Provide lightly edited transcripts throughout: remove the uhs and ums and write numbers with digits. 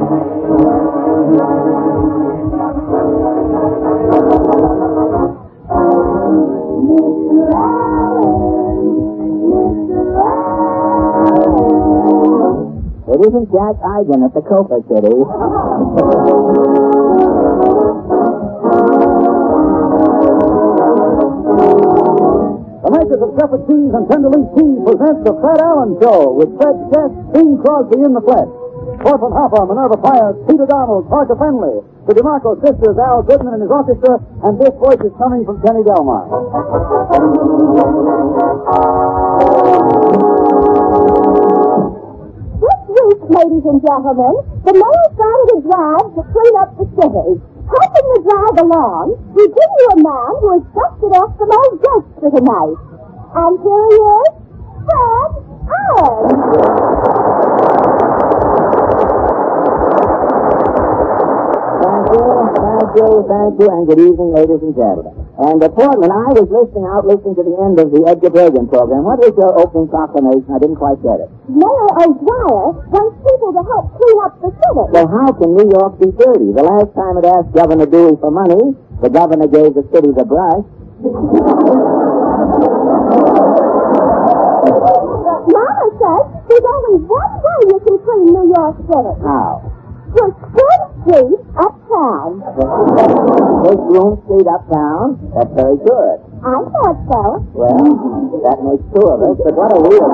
It isn't Jack Eigen at the Copa City. The makers of Shepherd Cheese and Tenderleaf Cheese presents the Fred Allen Show with Fred's guest, Bing Crosby in the flesh. Cortland Hopper, Minerva Pyers, Peter Donald, Parker Fenley, the DeMarco sisters, Al Goodman and his orchestra, and this voice is coming from Kenny Delmar. This week, ladies and gentlemen, the mayor started a drive to clean up the city. Helping the drive along, we give you a man who has dusted off some old ghosts for tonight. And here he is, Fred Allen. Thank you, and good evening, ladies and gentlemen. And Portland, I was listening to the end of the Edgar Bergen program. What was your opening proclamation? I didn't quite get it. Mayor O'Dwyer wants people to help clean up the city. Well, how can New York be dirty? The last time it asked Governor Dewey for money, the governor gave the city the brush. Mama says there's only one way you can clean New York City. How? Push Broom Street uptown. Push Broom Street uptown? That's very good. I thought so. Well, that makes two of us, but what a real...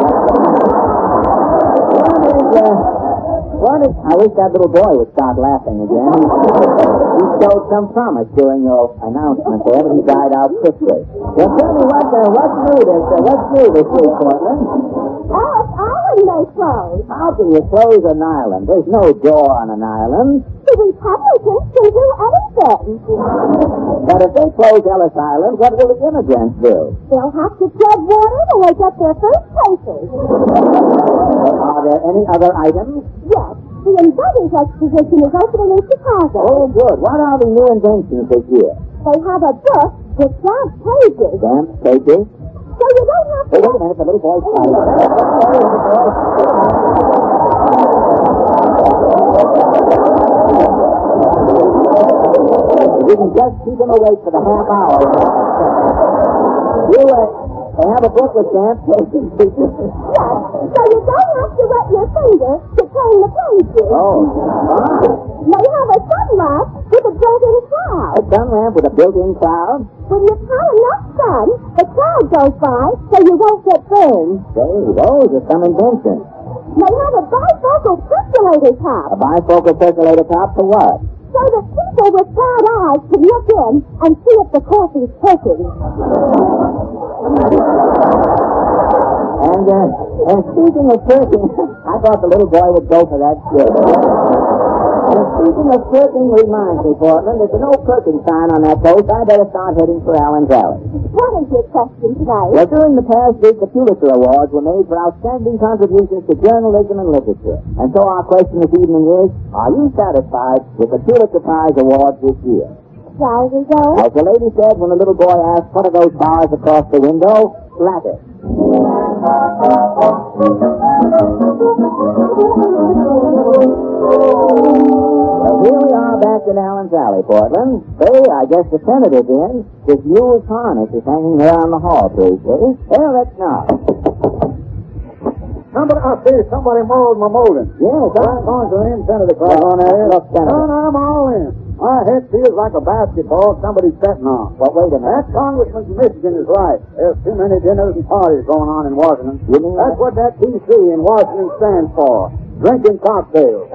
I wish that little boy would start laughing again. He showed some promise during your announcement there, but he died out quickly. Well, tell me what's new this week, Portland? Ellis Island may close. How can you close an island? There's no door on an island. The Republicans can do anything. But if they close Ellis Island, what will the immigrants do? They'll have to tread water when they get their first papers. Are there any other items? Yes, the Inventors Exposition is opening in Chicago. Oh, good. What are the new inventions this year? They have a book with blank pages. Blank pages? So you don't have to... Wait a minute, the little boy's fighting. You can just keep him awake for the half hour. They have a book with blank pages. Yes, so you don't have to wet your finger to turn the pages. Oh, They have a sun lamp with a built-in cloud. a sun lamp with a built-in cloud? When you count enough sun, the cloud goes by so you won't get burned. Say, those are some inventions. They have a bifocal circulator top. A bifocal circulator top for what? So that people with bad eyes can look in and see if the coffee's cooking. And speaking of cooking, I thought the little boy would go for that shit. And speaking of cooking reminds me, Portland, there's a no cooking sign on that post. I better start heading for Allen's Alley. What is your question tonight? Well, during the past week, the Pulitzer Awards were made for outstanding contributions to journalism and literature. And so our question this evening is, are you satisfied with the Pulitzer Prize Awards this year? Shall we go? As the lady said when the little boy asked, what are those bars across the window? Lattice. Well, here we are back in Allen's Alley, Portland. Say, I guess the Senator's in. This mule's harness is hanging there on the hall tree, see? Well, let's knock. Somebody mowed my molding. Yes, I'm going to in, Senator Cross. on there. Look, Senator. I'm all in. My head feels like a basketball somebody's betting on. Well, wait a minute. That congressman from Michigan is right. There's too many dinners and parties going on in Washington. You mean That's what that DC in Washington stands for. Drinking cocktails.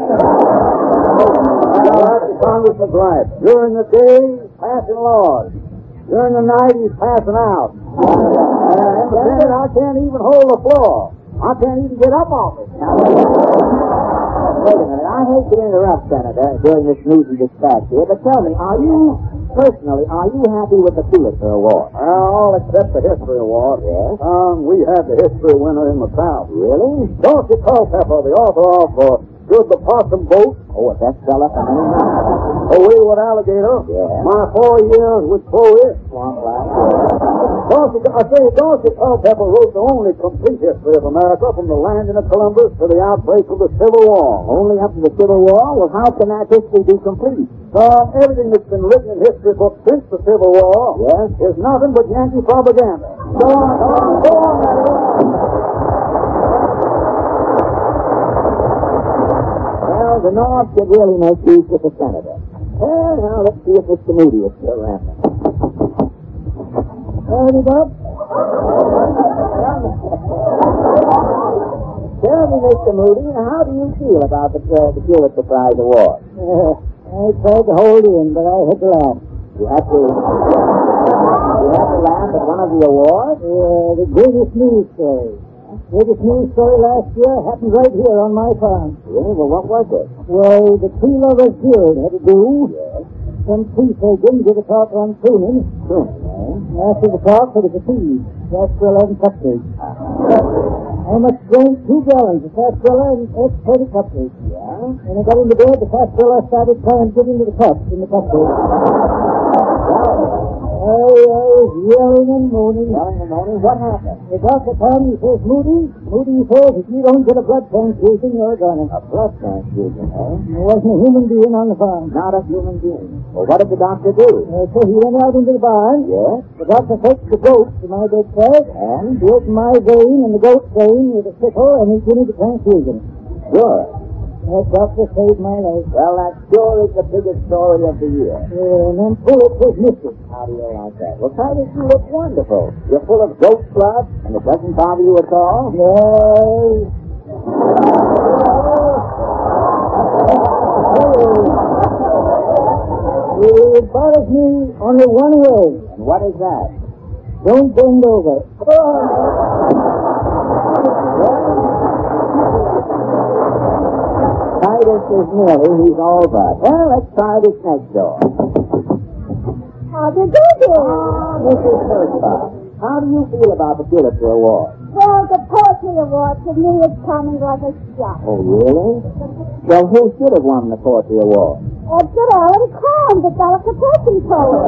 That's the congressman's right. During the day, he's passing laws. During the night, he's passing out. And then I can't even hold the floor. I can't even get up off it. Wait a minute. I hate to interrupt, Senator, during this newsy dispatch here, but tell me, are you happy with the Pulitzer Award? All except the History Award. Yes? We had the history winner in the South. Really? Dorsey Culpepper, the author of Should the Possum Vote? Oh, a bestseller for many months. A Wayward Alligator. Yeah. My 4 years with Pro-It. Swamp Life. Dorsey Culpepper wrote the only complete history of America from the landing of Columbus to the outbreak of the Civil War. Only up to the Civil War? Well, how can that history be complete? Everything that's been written in history books since the Civil War is nothing but Yankee propaganda. Go on, Well, the North should really make peace with the Senator. Well, now, let's see if Mr. Moody is still around. Howdy, Bob. Tell me, Mr. Moody, how do you feel about the Pulitzer Prize Award? I tried to hold in, but I had to laugh. You had to laugh at one of the awards? The greatest news story. Greatest news story last year happened right here on my farm. Really? Well, what was it? Well, the Tree Lovers Guild had to do. Yes. Some tree surgeon did a talk on pruning. Pruning, eh? After the talk, there was a feed. Sarsaparilla and cupcakes. I must drink 2 gallons of sarsaparilla and 30 cupcakes. Yeah? When I got into bed, the sarsaparilla started trying to get into the cups in the cupcakes. I was yelling and moaning. Yelling and moaning? What happened? The doctor came, he says, Moody, he says, if you don't get a blood transfusion, you're gonna. A blood transfusion, eh? There wasn't a human being on the farm. Not a human being. Well, what did the doctor do? So he went out into the barn. Yes? The doctor takes the goat to my bedside. And? He opened my vein and the goat's vein with a sickle, and he gave me the transfusion. Sure. That doctor saved my life. Well, that sure is the biggest story of the year. And then Pulitzer's Mystic. How do you like that? Well, Titus, you look wonderful. You're full of goat blood, and it doesn't bother you at all? No. It bothers me only one way. And what is that? Don't bend over. Titus is nearly, he's all but. Well, let's try this next door. How do you do? Mrs. Hirschbach, how do you feel about the Pulitzer Award? Well, the Poetry Award to me is coming like a shot. Oh, really? Well, who should have won the Poetry Award? Edgar Allan Poe, the delicatessen poet.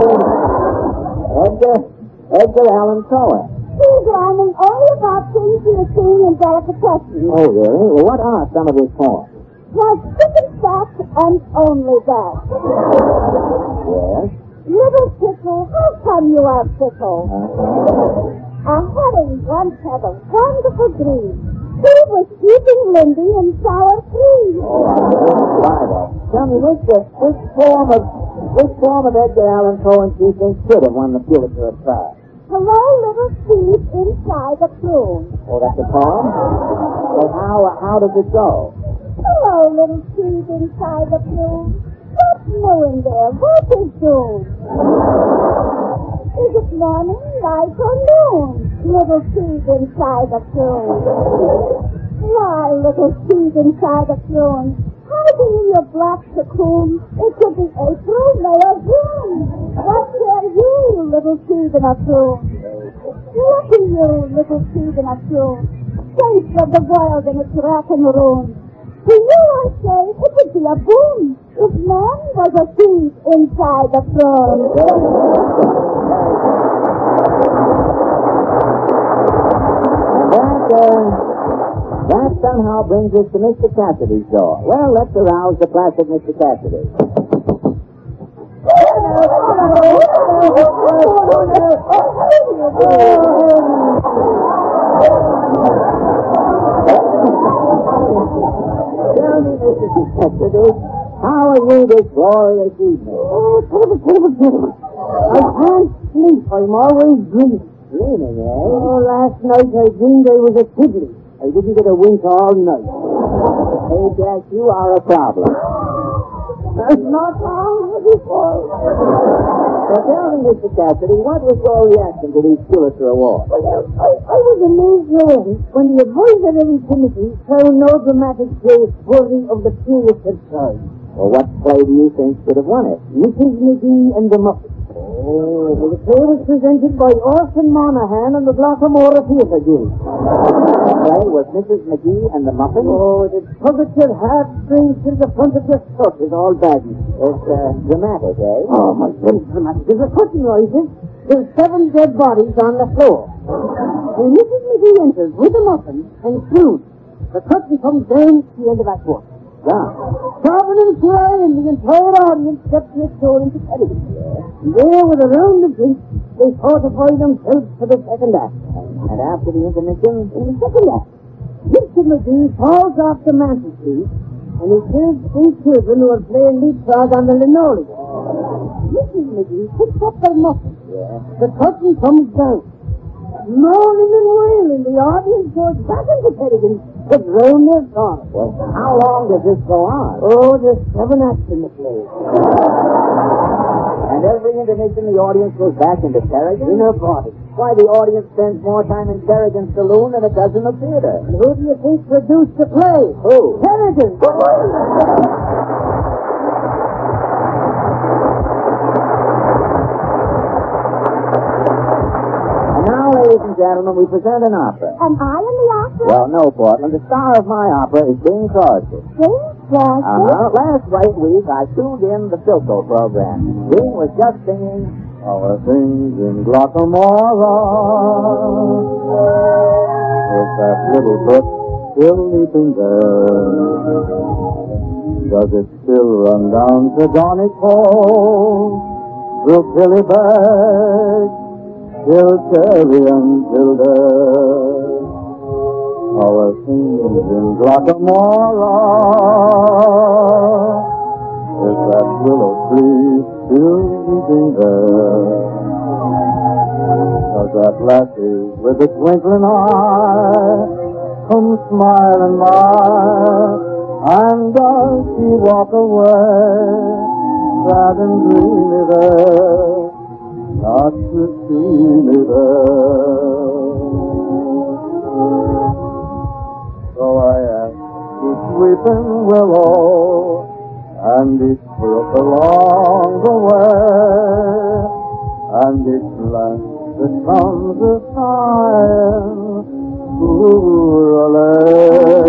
Edgar Allan Poe. He's rhyming only about things he has seen in delicatessen. Oh, really? Well, what are some of his poems? Like chicken fat and only that. Yes? Little pickle, how come you are pickle? A herring once had a wonderful dream. He was eating Lindy in sour cream. Tell me, which form of Edgar Allan Poe do you think should have won the Pulitzer Prize? Hello, little seed inside a prune. Oh, that's a poem? Well, how does it go? Hello, little seed inside the prune. What's new in there? What is doom? Is it morning, night, or noon? Little seed inside the prune. Why, little seed inside the prune? Hiding in your black cocoon, it could be April, May, or June. What care you, little seed in a prune? Look at you, little seed in a prune. Face of the world in its rack and ruin. To you, I say, it would be a boon if man was a seed inside the prune. That somehow brings us to Mr. Cassidy's door. Well, let's arouse the classic Mr. Cassidy. Tell me, Mr. Cassidy, how are you this glorious evening? Oh, terrible. I can't sleep. I'm always dreaming. Dreaming, eh? Oh, last night I dreamed I was a tiddly. I didn't get a wink all night. Hey, Jack, you are a problem. That's not how before. So tell me, Mr. Cassidy, what was your reaction to these Pulitzer Awards? Well, I was amazed when the advisor in Timothy found no dramatic play worthy of the Pulitzer Prize. Well, what play do you think should have won it? Mrs. McGee and the Muppets. Oh, well, the play was presented by Orson Monahan and the Glockamora Theatre Guild. The play was Mrs. McGee and the Muppets? Oh, it tugged your heartstrings to the front of your throat with all badness. It's dramatic, eh? Oh, my goodness, dramatic. There's a curtain rises. There's 7 dead bodies on the floor. When Mrs. McGee enters with a muffin and fruit, the curtain comes down to the end of that walk. Yeah. Calvin and Clay and the entire audience steps next door into Pelican. And there, with a round of drinks, they fortify themselves for the second act. And after the intermission, in the second act, Mr. McGee falls off the mantelpiece and he kills 3 children who are playing leapfrog on the linoleum. Mrs. McGee picks up their muffin. Yeah. The curtain comes down. Moaning and wailing, the audience goes back into Pelican to drown their sorrow. Well, how long does this go on? Oh, there's 7 acts in the play. And every intermission, the audience goes back into Kerrigan? In a body. Why, the audience spends more time in Kerrigan's saloon than it does in the theater. And who do you think produced the play? Who? Kerrigan. Ladies and gentlemen, we present an opera. Am I in the opera? Well, no, Portland. The star of my opera is Bing Crosby. Bing Crosby? Last week, I tuned in the Philco program. Bing was just singing Our Things in Glockamora. Is that little brook still leaping there? Does it still run down to Donny Cove? Through Killyberg? Till Terry and Tilda, our things in Glockamora. Is that willow tree still weeping there? Does that lassie with the twinkling eye come smiling by? And does she walk away, sad and dreamy there? Not to see me there. So I asked each weeping willow and each brook along the way, and each land that comes a sighing poorly.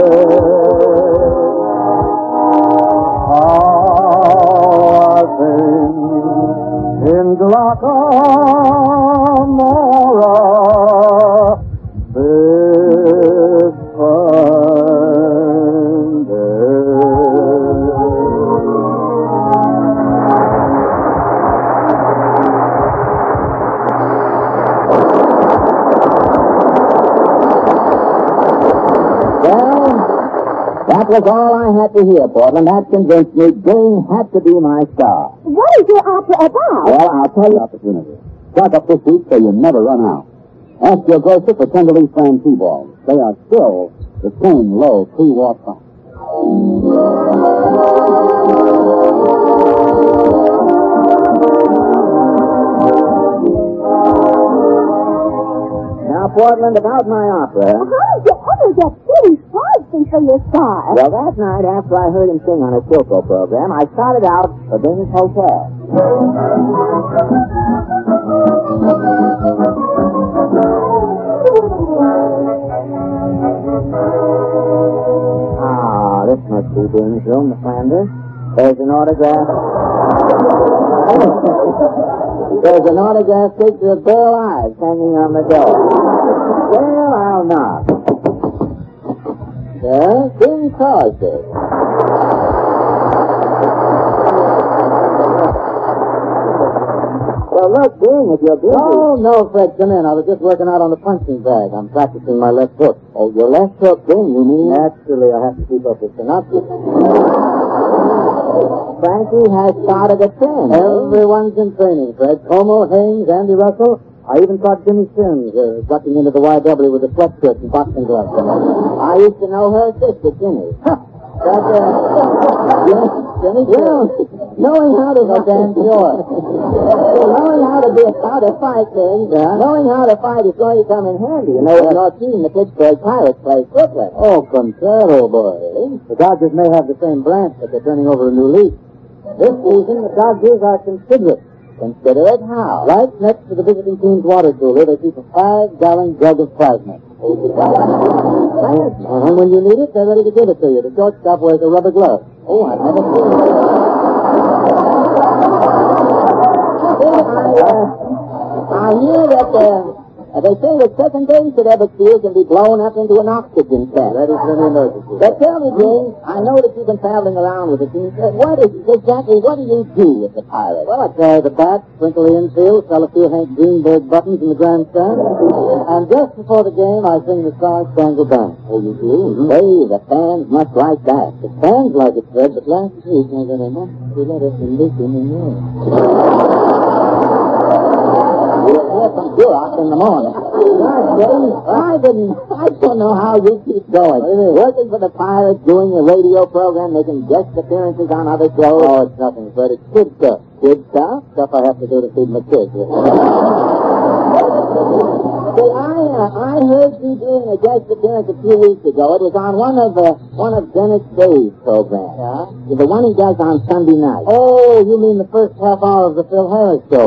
How I think in Glockamora this fine day. Well, that was all I had to hear, Portland. That convinced me Bing had to be my star. What is your opera about? Well, I'll tell you. Opportunity. Stock up this week so you never run out. Ask your grocer for Tenderleaf brand 2 balls. They are still the same low 3-watt pump. Now, Portland, about my opera. How did you ever get Bing Crosby for your star? Well, that night after I heard him sing on his Philco program, I started out for Bing's Hotel. Ah, this must be Bing's room, Miss Flanders. There's an autograph. There's an autograph picture of Bill Ives hanging on the door. Well, I'll knock. Sir, Bing Crosby. Well, look, Bing, if you're busy... No, Fred, come in. I was just working out on the punching bag. I'm practicing my left hook. Oh, your left hook, Bing, you mean? Naturally, I have to keep up with synopsis. Frankie has started a trend. Everyone's in training, Fred. Como, Haynes, Andy Russell. I even caught Jimmy Sims ducking into the YW with a sweatshirt and boxing gloves. I used to know her sister, Jimmy. Jimmy, knowing how to be damn sure. Knowing how to fight things, knowing how to fight is going to come in handy. You know, your team, the Pittsburgh Pirates, plays Brooklyn. Oh, Contreras, boy. The Dodgers may have the same branch, but they're turning over a new leaf. This season, the Dodgers are considerate. Considerate how? Right next to the visiting team's water cooler, they keep a 5-gallon jug of plasma. And when you need it, they're ready to give it to you. The shortstop wears a rubber glove. Oh, I've never seen it. I hear that they say the second base at Ebbets Field can be blown up into an oxygen tank. That is an emergency. But tell me, James, I know that you've been traveling around with the team. What do you do with the Pirates? Well, I carry the bat, sprinkle the infield, sell a few Hank Greenberg buttons in the grandstand, and just before the game, I sing the Star Spangled Banner. Oh, you do? Mm-hmm. Hey, the fans must like that. The fans like it, Fred, but last week, we let us listen in there. We'll hear from Duroc in the morning. I don't know how you keep going. Working for the Pirates, doing a radio program, making guest appearances on other shows. Oh, it's nothing, Fred. It's good stuff. Good stuff? Stuff I have to do to feed my kids. See, I heard you doing a guest appearance a few weeks ago. It was on one of Dennis Day's programs. Yeah? The one he does on Sunday night. Oh, you mean the first half hour of the Phil Harris show?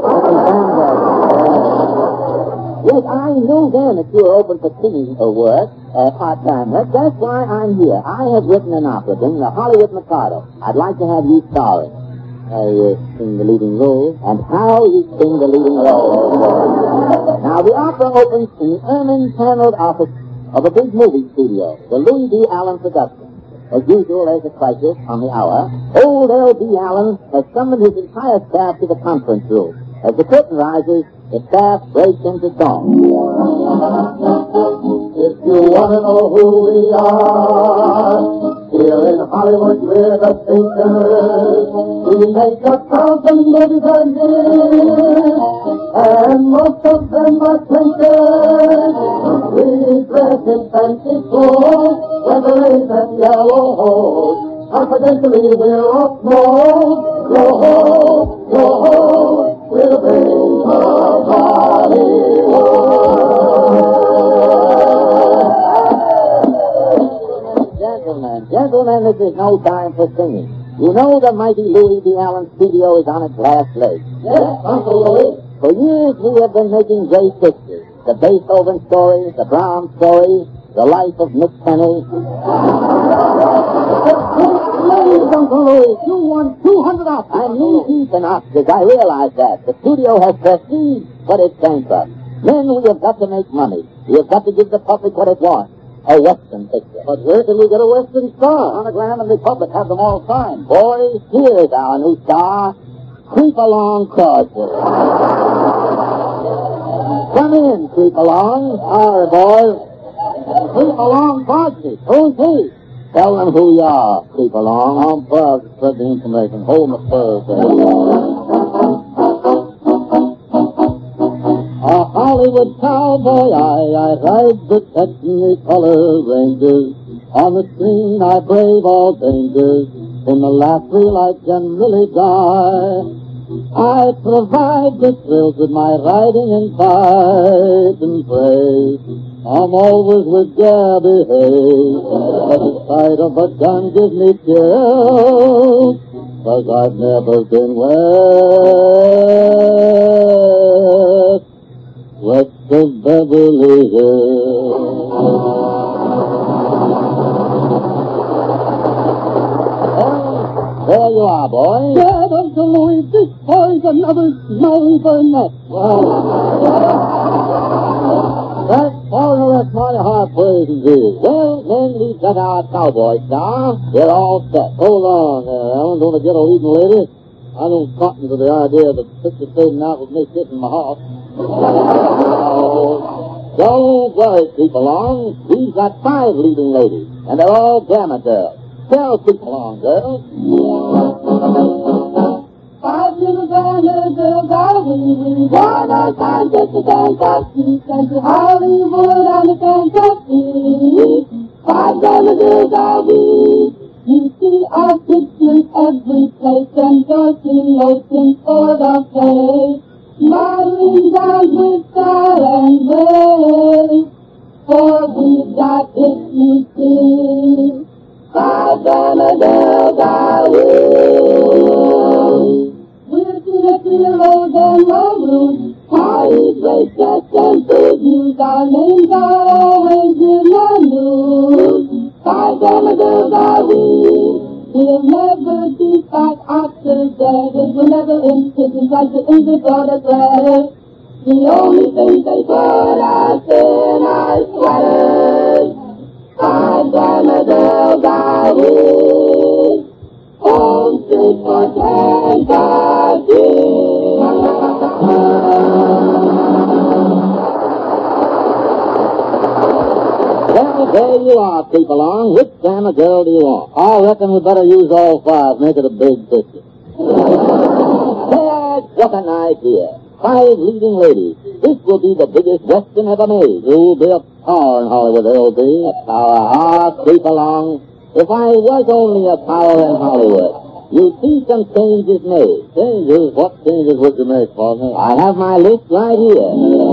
Yes, I knew then that you were open for singing work, part-time work. That's why I'm here. I have written an opera, the Hollywood Mikado. I'd like to have you star it. I sing the leading role. And how you sing the leading role. Now, the opera opens in the ermine-paneled office of a big movie studio, the Louis D. Allen production. As usual, there's a crisis on the hour. Old L.D. Allen has summoned his entire staff to the conference room. As the curtain rises, the staff breaks into song. If you want to know who we are, here in Hollywood we're the thinkers. We make 1,000 movies a year, and most of them are clinkers. We dress in fancy clothes, with lace and yellow hose. Confidentially we're off mode. Go home, go home. We'll bring the Gentlemen, this is no time for singing. You know the mighty Louis D. Allen studio is on its last leg. Yes, Uncle Louis. For years we have been making great pictures. The Beethoven story, the Brahms story, the life of Mick Penny. Please, Uncle Louis, you won 200 Oscars. I'm knee-deep in Oscars. I realize that. The studio has prestige, but it's bankrupt. Then we have got to make money. We have got to give the public what it wants. A Western picture. But where can we get a Western star? Monogram and Republic have them all signed. Boys, here's our new star. Creep along Crosby. Come in, creep along. All right, boys. Creep along Crosby. Who's he? Tell them who you are, creep along. I'm proud to spread the information. Hold my spurs there. A Hollywood cowboy, I ride the technicolor Rangers. On the screen I brave all dangers. In the last reel I generally die. I provide the thrills with my riding and fight and pray. I'm always with Gabby Hayes. But the sight of a gun gives me chills. 'Cause I've never been west of Beverly Hills. There you are, boy. Dad, Uncle Louis, this boy's another Snowy Burnett. That's my heart praises. Well, then we've got our cowboy star. We're all set. Hold on there, Alan. Don't forget a leading lady. I don't cotton to the idea of the picture fading out with me kissing my heart. Don't worry, creep along. We've got 5 leading ladies, and they're all glamour girls. Tell creep along, girls. 5 little glamour girls are we. One our time just to dance our feet and to Hollywood on the fantasy. 5 glamour girls are we. You see our pictures every place, endorsing ocean for the place. Modeling down with style and grace, for we've got it, you see. 5 glamour girls are we. We're the heroes and maroons, Harley, great just and good news. Our names are always in the news. 5 glamour girls are we. We'll never be like Oscars, David. We'll never in prison like the English or the Gray. The only thing they put us in our sweaters. 5 glamour girls are we, homesick for Kentucky. Well, there you are, keep along. Which glamour girl do you want? I reckon we better use all 5, make it a big picture. What an idea. 5 leading ladies. This will be the biggest Western ever made. You'll be a power in Hollywood, LB. A power. Creep along. If I was only a power in Hollywood, you'd see some changes made. Changes? What changes would you make, partner? I have my list right here.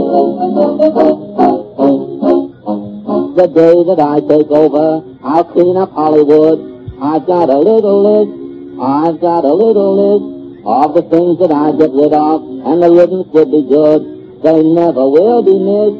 The day that I take over, I'll clean up Hollywood. I've got a little list of the things that I get rid of, and the riddance would be good. They never will be missed.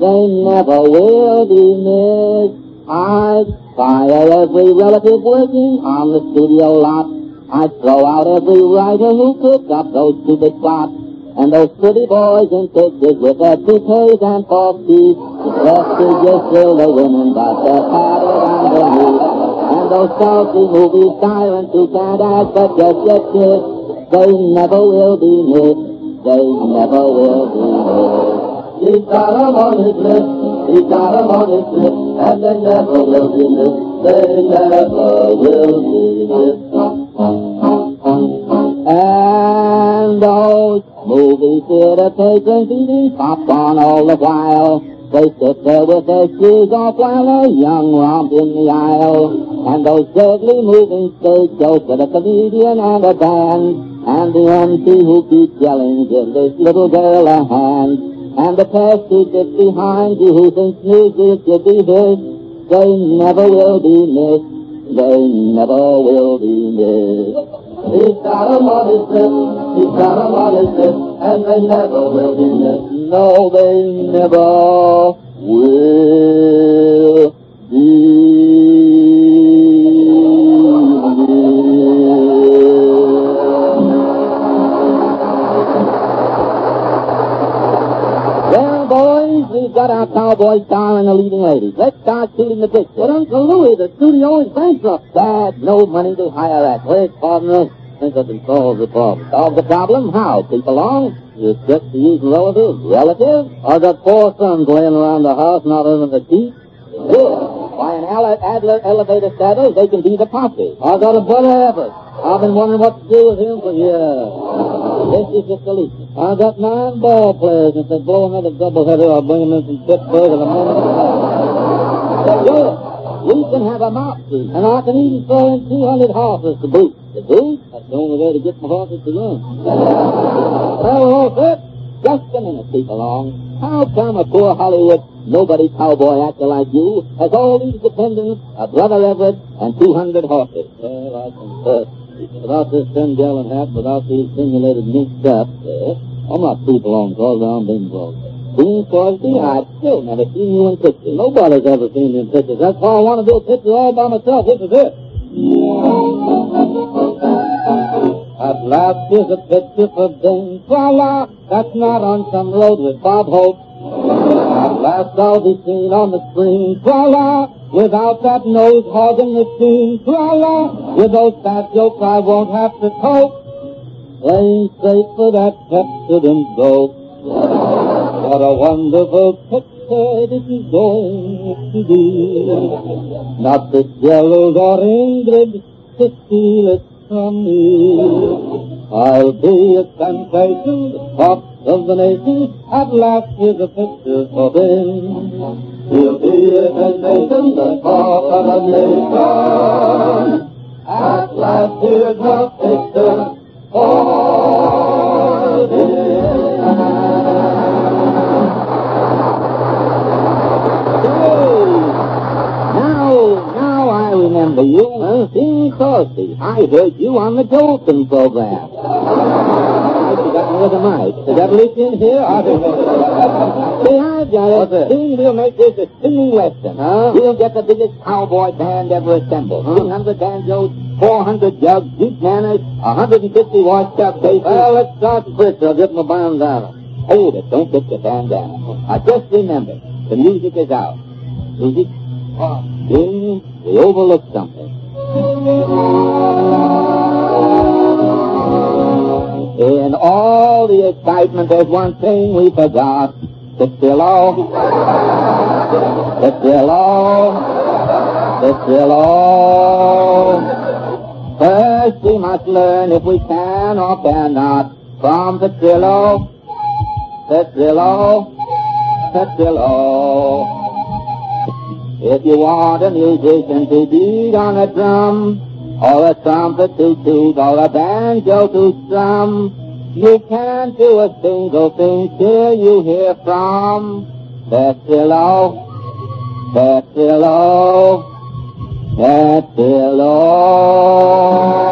I'd fire every relative working on the studio lot. I'd throw out every writer who cooked up those stupid plots. And those pretty boys in pictures with their toupees and false teeth, prestigious still the women, but they're padded on their knees. And those salty movie sirens who can't act but just get kissed, they never will be missed. He's got 'em on his list, and they never will be missed. And those movie theater patrons eating popcorn all the while, they sit there with their shoes off while a young romp in the aisle. And those deadly moving stage shows with a comedian and a band, and the MC who keeps yelling, give this little girl a hand. And the pest who sits behind you who thinks music should be his, they never will be missed. He's got 'em on his list, and they never will be missed. No, they never will be Well, boys, we've got our cowboy star and the leading ladies. Let's start shooting the picture. But Uncle Louie, the studio is bankrupt. Dad, no money to hire at. Where's partner? Think I can solve the problem. Solve the problem? How? Keep along? You just to use relatives. Relatives? I got 4 sons laying around the house, not earning the keep. Good. By an Adler elevator saddle, they can be the posse. I got a brother Everett. I've been wondering what to do with him for years. This is the solution. I got 9 ball players, and if they blow another doubleheader, I'll bring them in from Pittsburgh in a minute. Good. We can have a mop suit, and I can even throw in 200 horses to boot. To boot? That's the only way to get my horses to run. Well, we're all set. Just a minute, keep along. How come a poor Hollywood nobody cowboy actor like you has all these dependents, a brother Everett, and 200 horses? Well, I confess, without this 10-gallon hat, without these simulated mink straps, I'm not keep along because I'm being broke. Being Crosby, I've still never seen you in pictures. Nobody's ever seen you in pictures. That's why I want to do a picture all by myself. This is it. At last here's a picture for Dame Twala. That's not on some road with Bob Hope. At last I'll be seen on the screen. Twala, without that nose hogging the scene. Twala, with those fat jokes I won't have to cope. Playing straight for that Pepsodent dope. What a wonderful picture this is going to be. Not Fitzgerald or Ingrid to steal it from me. I'll be a sensation, the top of the nation. At last here's a picture for him. He'll be a sensation, the top of the nation. At last here's a picture for him. Now I remember you, Bing Crosby. I heard you on the Dolphin program. I forgot where the mic. Is that leak in here? See, I've got it. Soon we'll make this a singing western. We'll get the biggest cowboy band ever assembled. 200 banjos, 400 jugs, deep manners, 150 watt chuck basses. Well, let's start the picture. I'll get my bandana. Hold it. Don't get your bandana. Now, just remember, the music is out. Music? Then we overlook something. In all the excitement, there's one thing we forgot. The pillow. The pillow. The pillow. First we must learn if we can or cannot from the pillow. The pillow. The pillow. If you want a musician to beat on a drum, or a trumpet to toot, or a banjo to strum, you can't do a single thing till you hear from that pillow, that pillow, that pillow.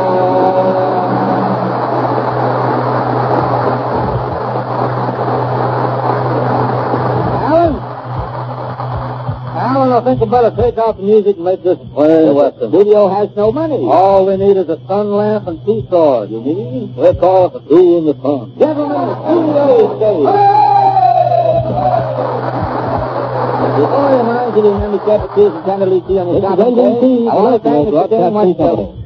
Alan, I think we better take out the music and make this play. What? The studio has no money. All we need is a sun lamp and two swords. You mean? We'll call it the Duel in the Sun. Gentlemen, the studio is saved. Before I remind you to remember Chapter 2 and Candle on your shopping day, I want to thank Mr. James White.